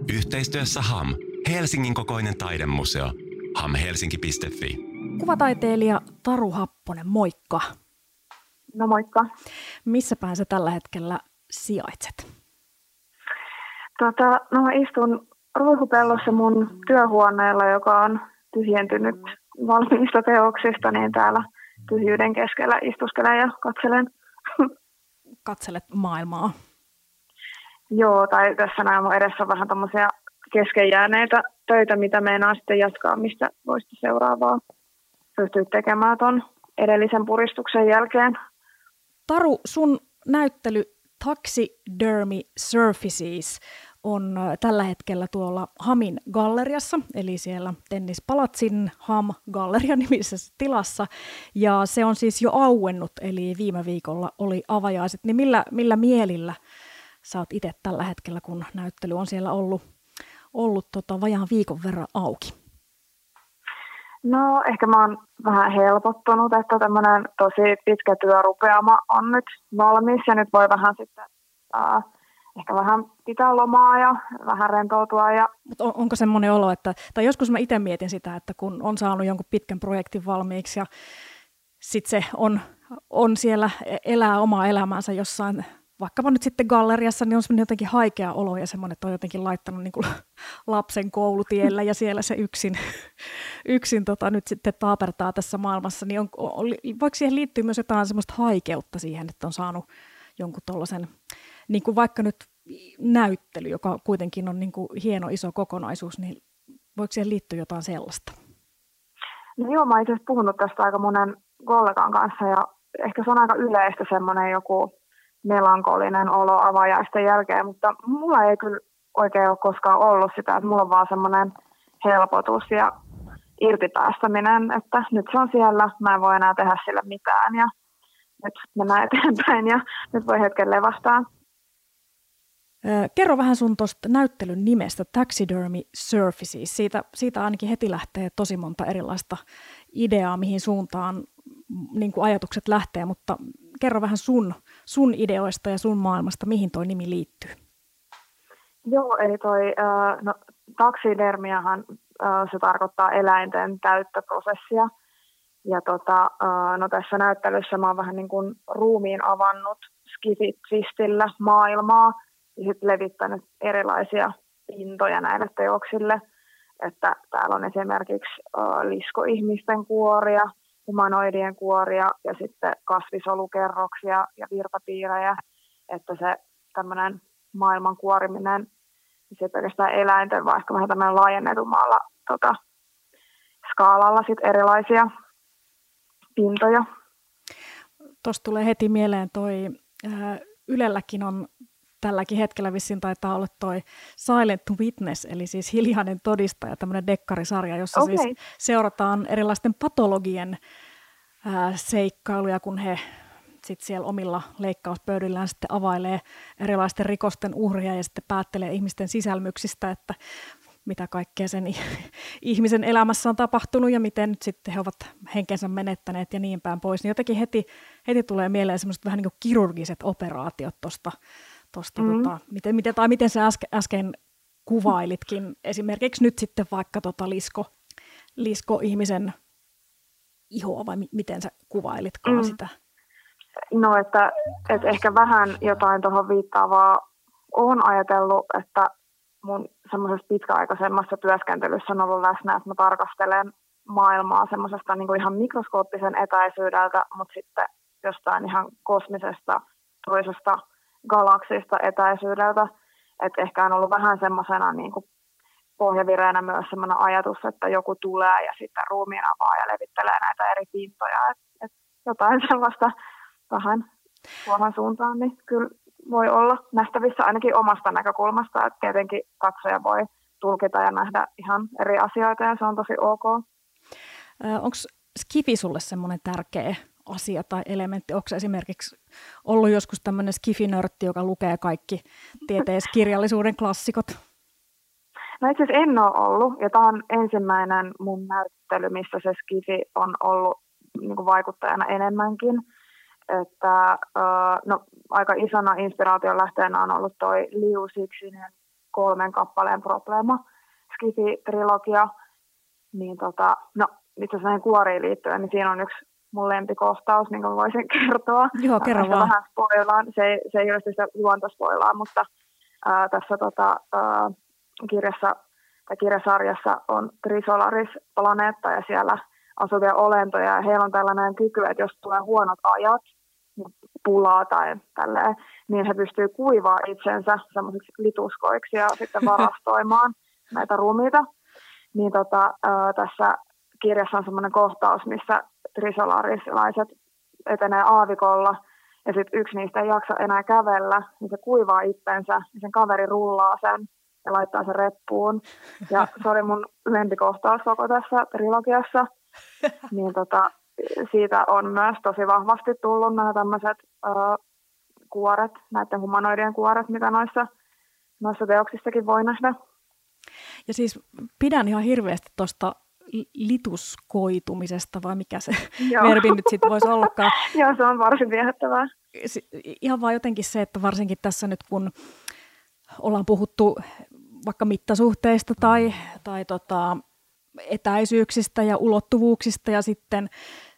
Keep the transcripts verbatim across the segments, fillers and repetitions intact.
Yhteistyössä H A M, Helsingin kokoinen taidemuseo. hamhelsinki piste fi. Kuvataiteilija Taru Happonen, moikka. No moikka. Missä päin sä tällä hetkellä sijaitset? Tota, no mä istun ruuhupellossa mun työhuoneella, joka on tyhjentynyt valmiista teoksista, niin täällä tyhjyyden keskellä istuskelen ja katselen. Katselet maailmaa. Joo, tai tässä näin mun edessä on vähän tommosia kesken jääneitä töitä, mitä meinaa sitten jatkaa, mistä voisi seuraavaa pystyä tekemään ton edellisen puristuksen jälkeen. Taru, sun näyttely Taxidermy Surfaces on tällä hetkellä tuolla HAMin galleriassa, eli siellä Tennispalatsin HAM-gallerian nimisessä tilassa, ja se on siis jo auennut, eli viime viikolla oli avajaiset. Niin millä, millä mielillä sä oot itse tällä hetkellä, kun näyttely on siellä ollut, ollut tota vajaan viikon verran auki? No ehkä mä oon vähän helpottunut, että tämmöinen tosi pitkä työrupeama on nyt valmis ja nyt voi vähän sitten äh, ehkä vähän pitää lomaa ja vähän rentoutua. Ja... Mut on, onko semmoinen olo, että, tai joskus mä itse mietin sitä, että kun on saanut jonkun pitkän projektin valmiiksi ja sitten se on, on siellä, elää omaa elämäänsä jossain, vaikkapa nyt sitten galleriassa, niin on semmoinen jotenkin haikea olo ja semmoinen, että on jotenkin laittanut niin kuin lapsen koulutiellä ja siellä se yksin, yksin tota, nyt sitten taapertaa tässä maailmassa, niin on, on, voiko siihen liittyä myös jotain semmoista haikeutta siihen, että on saanut jonkun tollaisen, niin kuin vaikka nyt näyttely, joka kuitenkin on niin kuin hieno iso kokonaisuus, niin voiko siihen liittyä jotain sellaista? No joo, mä oon itse asiassa puhunut tästä aika monen kollegan kanssa ja ehkä se on aika yleistä semmoinen joku melankolinen olo avajaisten jälkeen, mutta mulla ei kyllä oikein ole koskaan ollut sitä, että mulla on vaan semmoinen helpotus ja irtipäästäminen, että nyt se on siellä, mä en voi enää tehdä sille mitään ja nyt mennään eteenpäin ja nyt voi hetken levastaa. Kerro vähän sun tuosta näyttelyn nimestä, Taxidermy Surfaces. Siitä, siitä ainakin heti lähtee tosi monta erilaista ideaa, mihin suuntaan niin kuin ajatukset lähtee, mutta kerro vähän sun, sun ideoista ja sun maailmasta, mihin toi nimi liittyy. Joo, eli toi no, taksidermiahan se tarkoittaa eläinten täyttä prosessia. Ja tota, no tässä näyttelyssä mä oon vähän niin kuin ruumiin avannut skifi-twistillä maailmaa ja sitten levittänyt erilaisia pintoja näille teoksille. Että täällä on esimerkiksi liskoihmisten kuoria, humanoidien kuoria ja sitten kasvisolukerroksia ja virtapiirejä, että se tämmöinen maailman kuoriminen, se pelkästään eläinten, vaikka vähän tämmöinen laajennetummalla tota, skaalalla sit erilaisia pintoja. Tuosta tulee heti mieleen toi, ää, Ylelläkin on tälläkin hetkellä vissiin taitaa olla toi Silent Witness, eli siis hiljainen todistaja, tämmöinen dekkarisarja, jossa okay. siis seurataan erilaisten patologien ää, seikkailuja, kun he sitten siellä omilla leikkauspöydillään sitten availee erilaisten rikosten uhria ja sitten päättelee ihmisten sisälmyksistä, että mitä kaikkea sen ihmisen elämässä on tapahtunut ja miten nyt sitten he ovat henkensä menettäneet ja niin päin pois. Niin jotenkin heti, heti tulee mieleen semmoiset vähän niin kuin kirurgiset operaatiot tuosta, tosta, mm. tota, miten, miten, tai miten sä äsken, äsken kuvailitkin esimerkiksi nyt sitten vaikka tota lisko, lisko ihmisen ihoa vai mi, miten sä kuvailitkaan mm. sitä? No, että, että ehkä vähän jotain tuohon viittaavaa olen ajatellut, että mun semmoisessa pitkäaikaisemmassa työskentelyssä on ollut läsnä, että mä tarkastelen maailmaa semmoisesta niin kuin ihan mikroskooppisen etäisyydeltä, mutta sitten jostain ihan kosmisesta toisesta galaksista etäisyydeltä. Että ehkä on ollut vähän semmoisena niin kuin pohjavireenä myös semmoinen ajatus, että joku tulee ja sitten ruumiin avaa ja levittelee näitä eri pintoja. Että et jotain sellaista vähän tuohon suuntaan, niin kyllä voi olla nähtävissä ainakin omasta näkökulmasta, että tietenkin katsoja voi tulkita ja nähdä ihan eri asioita ja se on tosi ok. Onko skifi sulle semmoinen tärkeä asia tai elementti? Onko esimerkiksi ollut joskus tämmöinen skifi-nörtti, joka lukee kaikki tieteiskirjallisuuden klassikot? No itse asiassa en ole ollut ja tämä on ensimmäinen mun näyttely, missä se skifi on ollut niin kuin vaikuttajana enemmänkin. Että no, aika isona inspiraation lähteenä on ollut toi Liu Cixinin kolmen kappaleen Probleema, Skifi-trilogia. Niin tota, no itse asiassa näihin kuoriin liittyen, niin siinä on yksi mun lempikohtaus, minkä voisin kertoa. Joo, kerro vaan. Vähän spoilaan, se, ei, se ei ole sitä luontospoilaa, mutta ää, tässä tota, ää, kirjassa, tai kirjasarjassa on Trisolaris-planeetta ja siellä asuvia olentoja. Ja heillä on tällainen kyky, että jos tulee huonot ajat, pulaa tai tälleen, niin he pystyy kuivaa itsensä semmoisiksi lituskoiksi ja sitten varastoimaan näitä ruumiita. Niin tota, ää, tässä kirjassa on semmoinen kohtaus, missä trisolarislaiset etenee aavikolla ja sitten yksi niistä ei jaksa enää kävellä, niin se kuivaa itsensä ja sen kaveri rullaa sen ja laittaa sen reppuun. Ja se oli mun lempikohtaus koko tässä trilogiassa. Niin tota, siitä on myös tosi vahvasti tullut nämä tämmöiset kuoret, näiden humanoidien kuoret, mitä noissa, noissa teoksissakin voi nähdä. Ja siis pidän ihan hirveästi tuosta lituskoitumisesta, vai mikä se verbi nyt sitten voisi ollakaan. Joo, se on varsin viehättävää. Ihan vaan jotenkin se, että varsinkin tässä nyt kun ollaan puhuttu vaikka mittasuhteista tai, tai tota, etäisyyksistä ja ulottuvuuksista ja sitten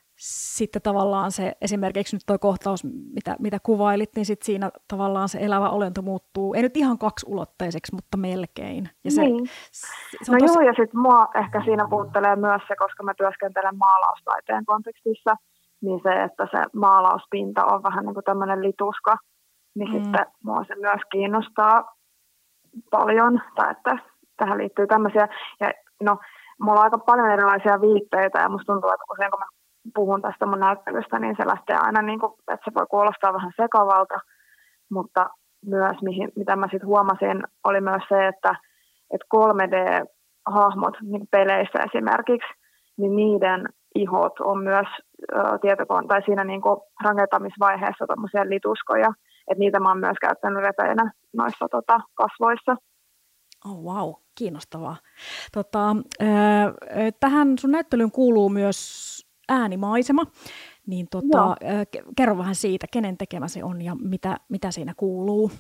Sitten tavallaan se, esimerkiksi nyt tuo kohtaus, mitä, mitä kuvailit, niin sit siinä tavallaan se elävä olento muuttuu, ei nyt ihan kaksiulotteiseksi, mutta melkein. Ja se, niin. se, se no tosi... joo, ja sitten mua ehkä siinä puhuttelee myös se, koska mä työskentelen maalaustaiteen kontekstissa, niin se, että se maalauspinta on vähän niin kuin tämmöinen lituska, niin mm. sitten mua se myös kiinnostaa paljon, tai että tähän liittyy tämmöisiä, ja no, mulla on aika paljon erilaisia viitteitä, ja musta tuntuu, että usein kun mä puhun tästä mun näyttelystä, niin se lähtee aina, niin kuin, että se voi kuulostaa vähän sekavalta, mutta myös, mihin, mitä mä sitten huomasin, oli myös se, että, että kolme D-hahmot niin peleissä esimerkiksi, niin niiden ihot on myös ä, tietokoon, tai siinä niin kuin rakentamisvaiheessa tommoisia lituskoja, että niitä mä oon myös käyttänyt repeinä noissa tota, kasvoissa. Oh, wow, kiinnostavaa. Tota, äh, tähän sun näyttelyyn kuuluu myös äänimaisema, niin tota, kerro vähän siitä, kenen tekemä se on ja mitä, mitä siinä kuuluu.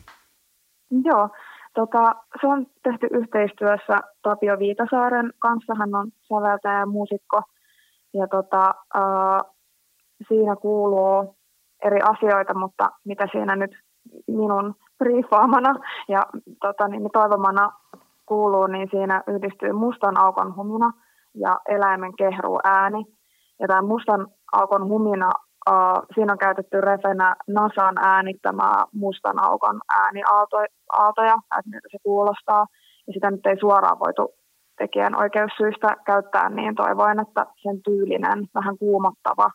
Joo, tota, se on tehty yhteistyössä Tapio Viitasaaren kanssa, hän on säveltäjä ja muusikko, ja tota, äh, siinä kuuluu eri asioita, mutta mitä siinä nyt minun briefaamana ja tota, niin toivomana kuuluu, niin siinä yhdistyy mustan aukon humina ja eläimen kehruu ääni. Ja tämä mustan aukon humina, uh, siinä on käytetty refenä NASAn äänittämää mustan aukon ääniaaltoja, että miltä se kuulostaa. Ja sitä nyt ei suoraan voitu tekijän oikeussyistä käyttää, niin toivoin, että sen tyylinen, vähän kuumottava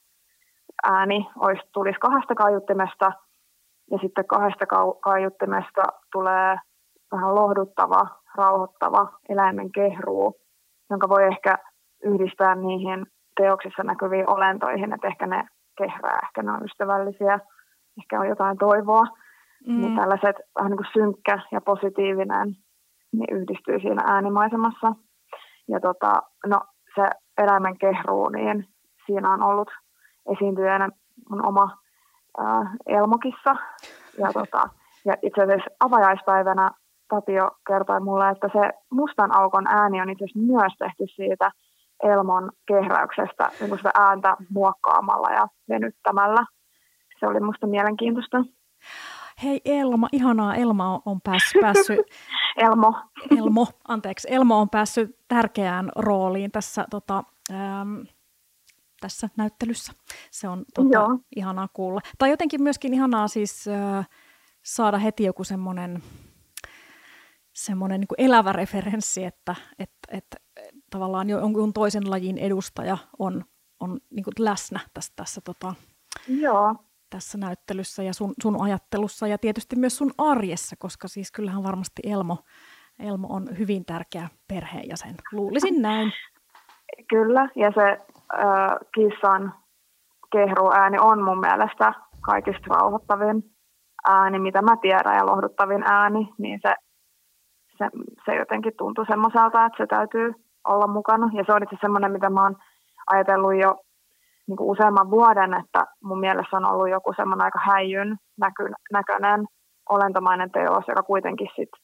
ääni olisi, tulisi kahdesta kaiuttimesta. Ja sitten kahdesta kaiuttimesta tulee vähän lohduttava, rauhoittava eläimen kehruu, jonka voi ehkä yhdistää niihin teoksissa näkyviin olentoihin, että ehkä ne kehrää, ehkä ne on ystävällisiä, ehkä on jotain toivoa. Mm. Niin tällaiset vähän niin kuin synkkä ja positiivinen niin yhdistyy siinä äänimaisemassa. Ja tota, no, se eläimen kehruu, niin siinä on ollut esiintyjänä mun oma ää, Elmokissa. Ja, tota, ja itse asiassa avajaispäivänä Tapio kertoi mulle, että se mustan aukon ääni on itse asiassa myös tehty siitä Elmon kehräyksestä, niin kuin sitä ääntä muokkaamalla ja venyttämällä. Se oli musta mielenkiintoista. Hei Elma, ihanaa. Elma on päässyt... päässyt Elmo. Elmo, anteeksi. Elmo on päässyt tärkeään rooliin tässä, tota, ähm, tässä näyttelyssä. Se on tota, ihanaa kuulla. Tai jotenkin myöskin ihanaa siis äh, saada heti joku semmoinen semmoinen niin kuin elävä referenssi, että et, et, tavallaan jonkun toisen lajin edustaja on, on niin kuin läsnä tässä, tässä, tota, Joo. tässä näyttelyssä ja sun, sun ajattelussa ja tietysti myös sun arjessa, koska siis kyllähän varmasti Elmo, Elmo on hyvin tärkeä perheenjäsen. Luulisin näin. Kyllä, ja se äh, kissan kehruääni on mun mielestä kaikista rauhoittavin ääni, mitä mä tiedän, ja lohduttavin ääni, niin se Se, se jotenkin tuntui semmoiselta, että se täytyy olla mukana. Ja se on itse semmoinen, mitä mä oon ajatellut jo niin kuin useamman vuoden, että mun mielestä on ollut joku semmoinen aika häijyn näkö, näköinen olentomainen teos, joka kuitenkin sit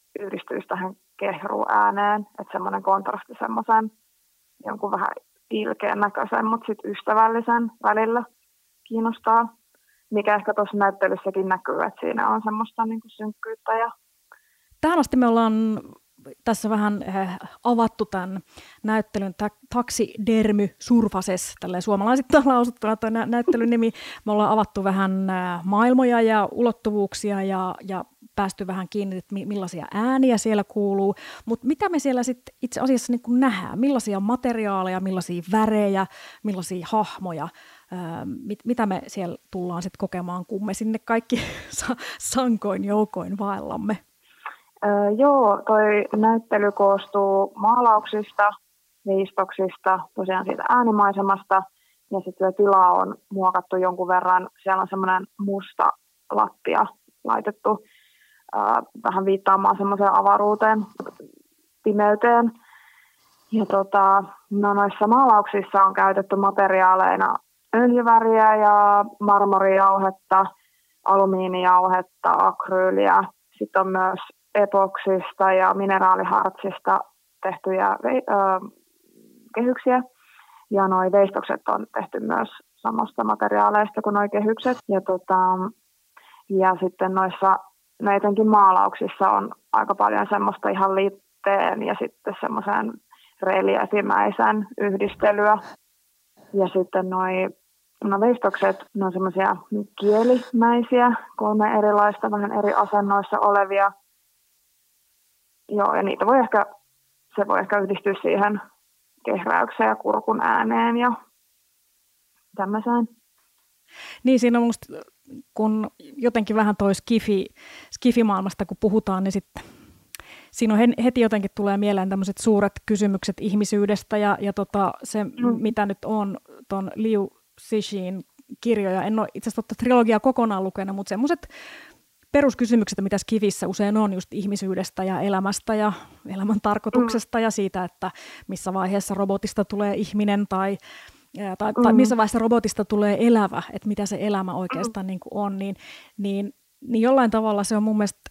yhdistyisi tähän kehruääneen, että semmoinen kontrasti semmoisen jonkun vähän ilkeän näköisen, mutta sitten ystävällisen välillä kiinnostaa, mikä ehkä tuossa näyttelyssäkin näkyy, että siinä on semmoista niin kuin synkkyyttä. Ja... Tähän asti me ollaan tässä vähän avattu tämän näyttelyn Taxidermy Surfaces, tälleen suomalaisittain lausuttuna tuo näyttelyn nimi. Me ollaan avattu vähän maailmoja ja ulottuvuuksia ja, ja päästy vähän kiinni, että millaisia ääniä siellä kuuluu. Mutta mitä me siellä sitten itse asiassa niin kuin nähdään? Millaisia materiaaleja, millaisia värejä, millaisia hahmoja? Mit, mitä me siellä tullaan sitten kokemaan, kun me sinne kaikki sankoin joukoin vaellamme? Öö, joo, toi näyttely koostuu maalauksista, veistoksista, tosiaan siitä äänimaisemasta, ja sitten tila on muokattu jonkun verran. Siellä on semmoinen musta lattia laitettu öö, vähän viittaamaan semmoiseen avaruuteen, pimeyteen. Ja tota, no noissa maalauksissa on käytetty materiaaleina öljyväriä ja marmorijauhetta, alumiinijauhetta, akryyliä. Sitten on myös epoksista ja mineraalihartsista tehtyjä ö, kehyksiä. Ja nuo veistokset on tehty myös samasta materiaaleista kuin nuo kehykset. Ja, tota, ja sitten noissa no etenkin maalauksissa on aika paljon semmoista ihan liitteen ja sitten semmoisen reliefimäisen yhdistelyä. Ja sitten noi no veistokset, ne on semmoisia kielimäisiä, kolme erilaista, vähän eri asennoissa olevia. Joo, ja niitä voi ehkä, se voi ehkä yhdistyä siihen kehräykseen ja kurkun ääneen ja tämmöiseen. Niin, siinä on musta, kun jotenkin vähän toi skifi, skifimaailmasta kun puhutaan, niin sitten siinä on heti jotenkin tulee mieleen tämmöiset suuret kysymykset ihmisyydestä ja, ja tota, se, mm. mitä nyt on ton Liu Cixin kirjoja. En ole itse asiassa trilogiaa kokonaan lukenut, mutta semmoiset peruskysymykset, mitä skifissä usein on just ihmisyydestä ja elämästä ja elämän tarkoituksesta mm. ja siitä, että missä vaiheessa robotista tulee ihminen tai, tai, mm. tai missä vaiheessa robotista tulee elävä, että mitä se elämä oikeastaan mm. niin kuin on, niin, niin, niin jollain tavalla se on mun mielestä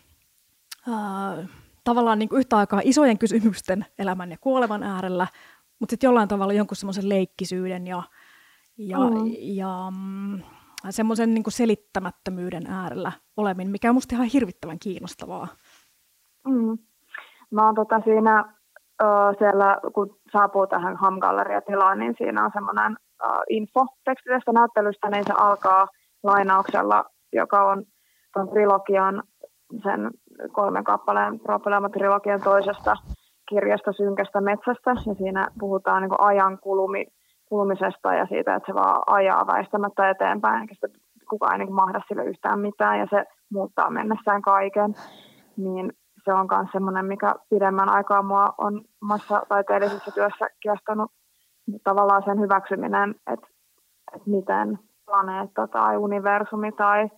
äh, tavallaan niin kuin yhtä aikaa isojen kysymysten elämän ja kuolevan äärellä, mutta sitten jollain tavalla jonkun semmoisen leikkisyyden ja, ja, mm. ja mm, semmoisen niin kuin selittämättömyyden äärellä oleminen, mikä on musta ihan hirvittävän kiinnostavaa. Mm. Mä oon tota siinä ö, siellä, kun saapuu tähän Ham-galleria-tilaan, niin siinä on semmoinen ö, infoteksti tästä näyttelystä, niin se alkaa lainauksella, joka on tuon trilogian, sen kolmen kappaleen Propelema-trilogian toisesta kirjasta Synkästä metsästä, ja siinä puhutaan niin kuin ajan kulumi, kulumisesta ja siitä, että se vaan ajaa väistämättä eteenpäin, eikä sitä kukaan ei niin kuin mahda sille yhtään mitään, ja se muuttaa mennessään kaiken. Niin se on myös semmoinen, mikä pidemmän aikaa mua on omassa taiteellisessa työssä kiehtonut tavallaan sen hyväksyminen, että, että miten planeetta tai universumi tai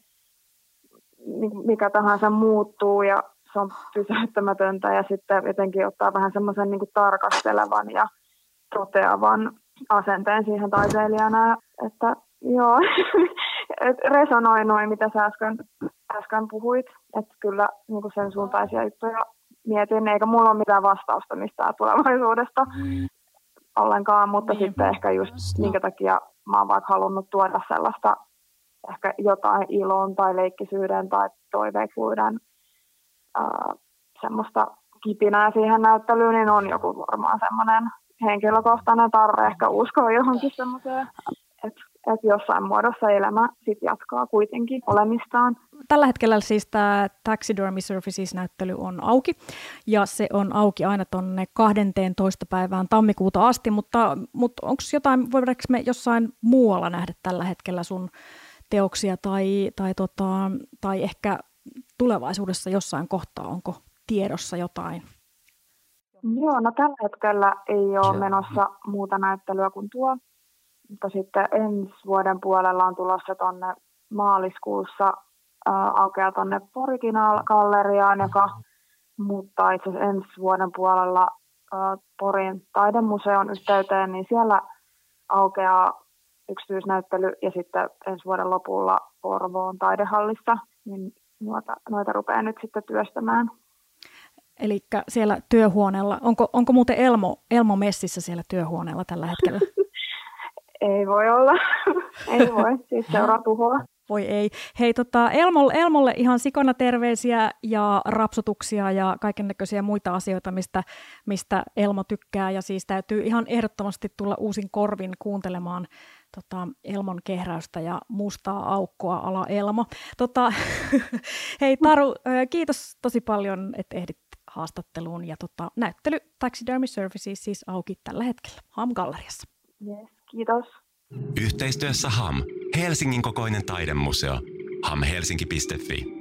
mikä tahansa muuttuu ja se on pysäyttämätöntä ja sitten jotenkin ottaa vähän semmoisen niin kuin tarkastelevan ja toteavan asenteen siihen taiteilijana, että joo, et resonoi noin, mitä sä äsken, äsken puhuit, että kyllä niin kuin sen suuntaisia juttuja mietin, eikä mulla ole mitään vastausta mistään tulevaisuudesta mm. ollenkaan, mutta mm. sitten ehkä just minkä takia mä oon vaikka halunnut tuoda sellaista ehkä jotain ilon tai leikkisyyden tai toiveikkuuden ää, semmoista kipinää siihen näyttelyyn, niin on joku varmaan semmoinen henkilökohtainen tarve ehkä uskoa johonkin semmoiseen, että et jossain muodossa elämä sit jatkaa kuitenkin olemistaan. Tällä hetkellä siis tämä Taxidermy Surfaces-näyttely on auki, ja se on auki aina tuonne kahdenteentoista päivään tammikuuta asti, mutta, mutta onko jotain, voidaanko me jossain muualla nähdä tällä hetkellä sun teoksia, tai, tai, tota, tai ehkä tulevaisuudessa jossain kohtaa, onko tiedossa jotain? Joo, no tällä hetkellä ei ole menossa muuta näyttelyä kuin tuo, mutta sitten ensi vuoden puolella on tulossa tuonne maaliskuussa äh, aukeaa tuonne Poriginal-galleriaan, joka muuttaa itse asiassa ensi vuoden puolella äh, Porin taidemuseon yhteyteen, niin siellä aukeaa yksityisnäyttely ja sitten ensi vuoden lopulla Porvoon taidehallissa, niin noita, noita rupeaa nyt sitten työstämään. Eli siellä työhuoneella, onko, onko muuten Elmo, Elmo messissä siellä työhuoneella tällä hetkellä? Ei voi olla, ei voi, siis seuraa tuhoa. Voi ei. Hei, tota, Elmolle, Elmolle ihan sikona terveisiä ja rapsutuksia ja kaikennäköisiä muita asioita, mistä, mistä Elmo tykkää. Ja siis täytyy ihan ehdottomasti tulla uusin korvin kuuntelemaan tota, Elmon kehräystä ja mustaa aukkoa ala Elmo. Tota, hei Taru, kiitos tosi paljon, että ehdit haastatteluun. Ja tota, näyttely Taxidermy Services siis auki tällä hetkellä H A M-galleriassa. Yes, kiitos. Yhteistyössä H A M, Helsingin kokoinen taidemuseo, ham helsinki piste fi.